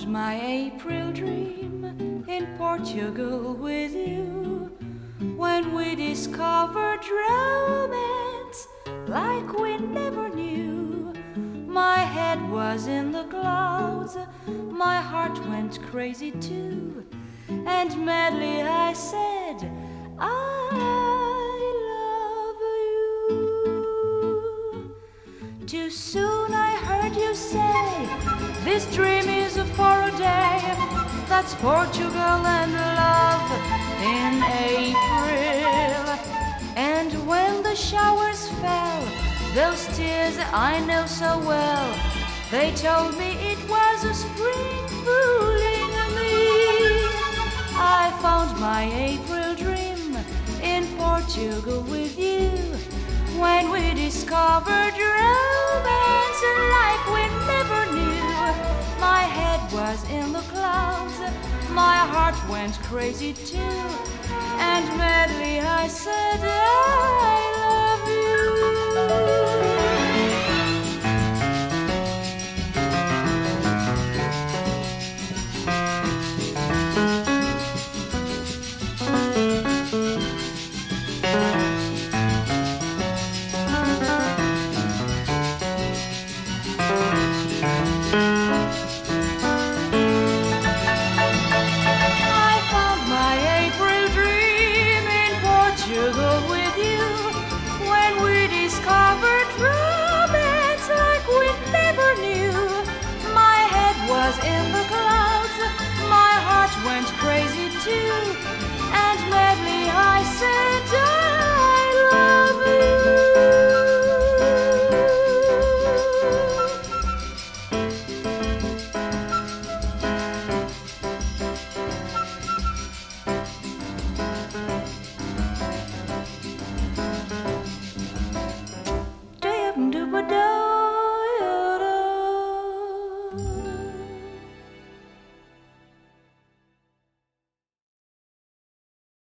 found my April dream in Portugal with you, when we discovered romance like we never knew. My head was in the clouds, my heart went crazy too, and madly I said, I love you. Too soon I heard you say, this dream is for a day. That's Portugal and love in April. And when the showers fell, those tears I know so well, they told me it was a spring fooling me. I found my April dream in Portugal with you, when we discovered romance like we never knew. My head was in the clouds, my heart went crazy too, and madly I said, I love you. In the clouds, my heart went crazy too, and madly I said,